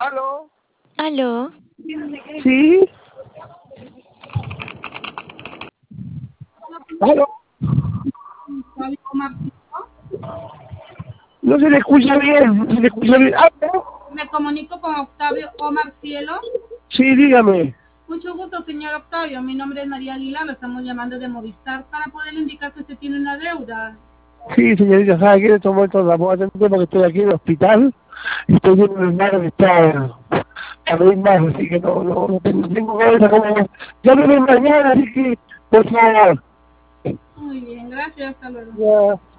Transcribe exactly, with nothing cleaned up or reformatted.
¿Aló? ¿Aló? ¿Sí? ¿Aló? Octavio Omar Cielo. No se le escucha bien, no se le escucha bien. ¿Aló? Me comunico con Octavio Omar Cielo. Sí, dígame. Mucho gusto, señor Octavio. Mi nombre es María Aguilar. Lo estamos llamando de Movistar para poder indicar que usted tiene una deuda. Sí, señorita, ¿sabe qué? En estos momentos la puedo atender porque estoy aquí en el hospital y estoy viendo mi hermano que está a ver más, así que no, no, no tengo, tengo cabeza como... Ya me ven mañana, así que, por favor. Muy bien, gracias. Hasta luego. Ya.